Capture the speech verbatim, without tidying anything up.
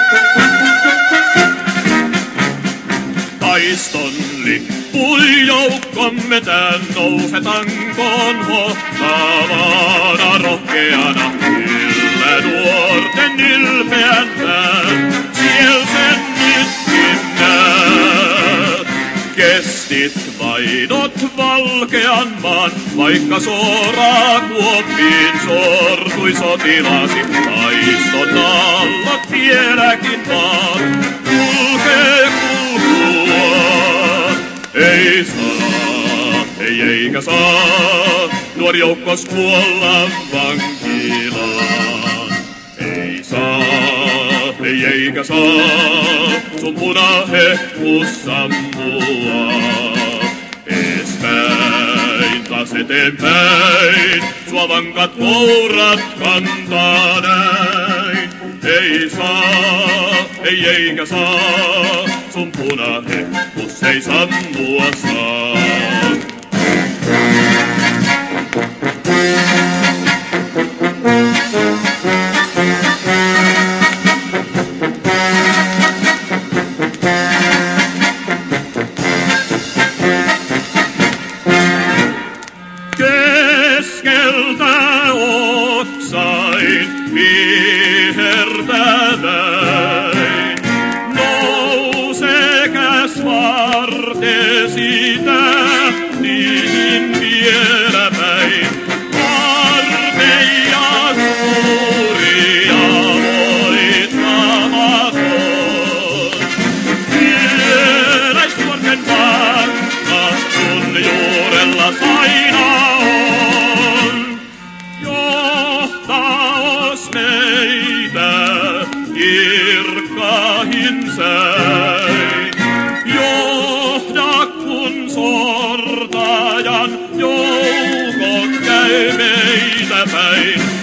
Taiston lippui joukkomme tän nouse tankoon hohtavana rohkeana. Kyllä nuorten ylpeän tän, siel sen nytkin näet. Kestit vainot valkean maan, vaikka soraa kuoppiin sortui sotilasi. Taiston alla vieläkin vaan kulkee kulkuaan. Ei saa, ei eikä saa, nuori joukkos kuolla vankilaan. Ei saa, ei eikä saa, sun punahehkus sammua. Eespäin, taas eteenpäin, sua vankat kourat kantaa näin. Ei saa, ei eikä saa, sun punahehkus ei sammua saa. Keskeltä oksain vihertäväin, nousekäs vartesi tähtiin vielä päin. Armeija suuri ja voittamaton, työläisnuorten vankka sun juurella aina on. Johtaos meitä kirkkahin säin, johda kun sortajan joukot käy meitä päin.